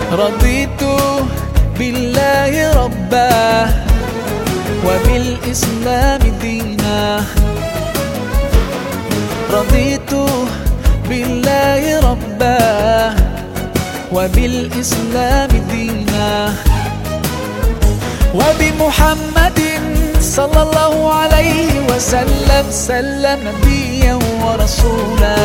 رضيت بالله ربا وبالإسلام دينا. رضيت بالله ربا وبالإسلام دينا، وبمحمد صلى الله عليه وسلم نبيا ورسولا.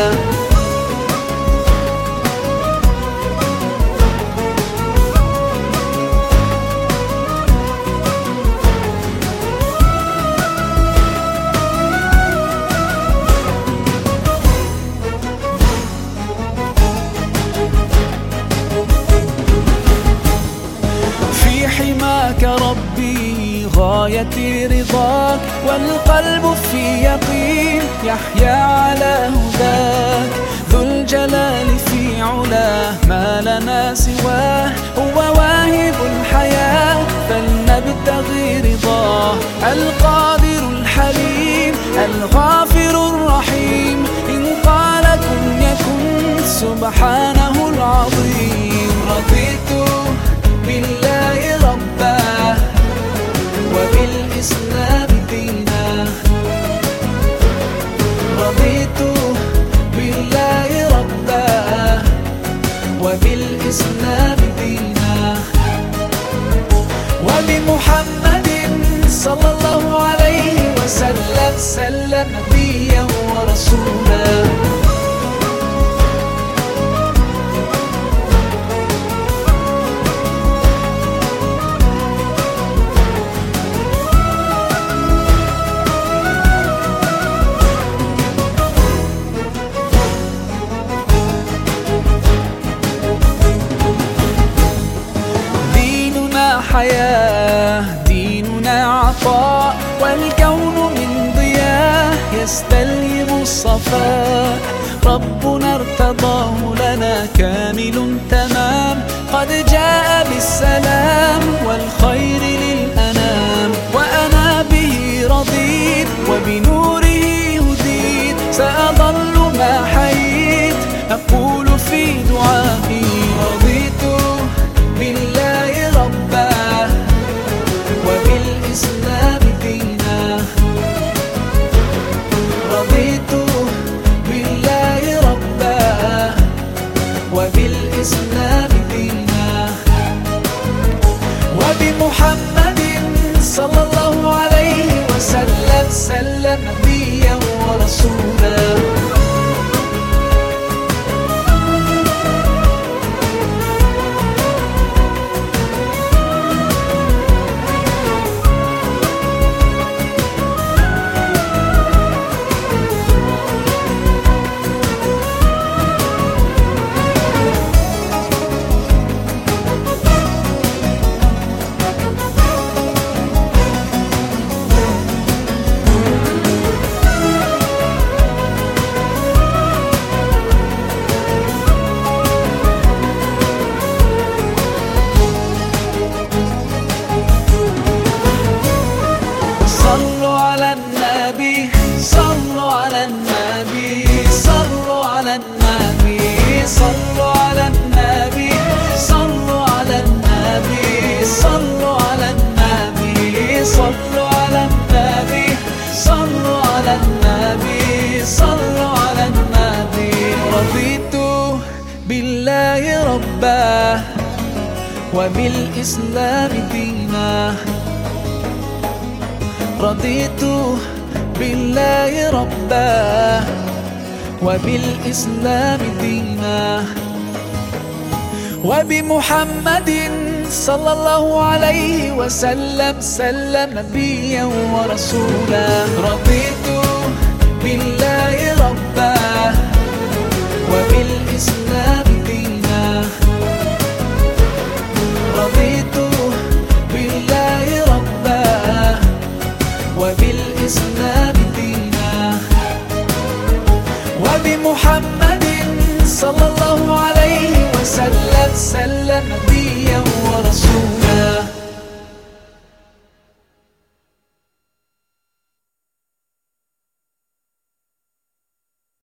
حماك ربي غاية رضاك، والقلب في يقين يحيا على هداك. ذو الجلال في علاه ما لنا سواه، هو واهب الحياة فلنبتغي رضاه. القادر الحليم الغافر الرحيم، إن قال كن يكن سبحانه العظيم. رضيت بالله ربا وبالإسلام دينا. رضيت بالله ربا وبالإسلام دينا، وبمحمد صلى الله عليه وسلم نبيا ورسولا. حياة ديننا عطاء، والكون من ضياه يستلهم الصفاء. ربنا ارتضاه لنا كامل تمام، قد جاء بالسلام والخير للأنام. وأنا به رضيت وبنوره هديت، سأظل ما حييت أقول في دعائي. رضيت بالله ربا وبالإسلام دينا. رضيت بالله ربا وبالإسلام دينا، وبمحمد صلى الله عليه وسلم نبيا ورسولا. صلوا على النبي صلوا على النبي صلوا على النبي صلوا على النبي صلوا على النبي صلوا على النبي صلوا على النبي صلوا على النبي صلوا على النبي. رضيت بالله ربا وبالإسلام دينا. رضيت بالله ربا وبالإسلام دينا، وبمحمد صلى الله عليه وسلم نبيا ورسولا. رضيت بالله ربا وبالإسلام دينا. رضيت بالله ربا وبالإسلام دينا، وبمحمد صلى الله عليه وسلم نبيا ورسولا.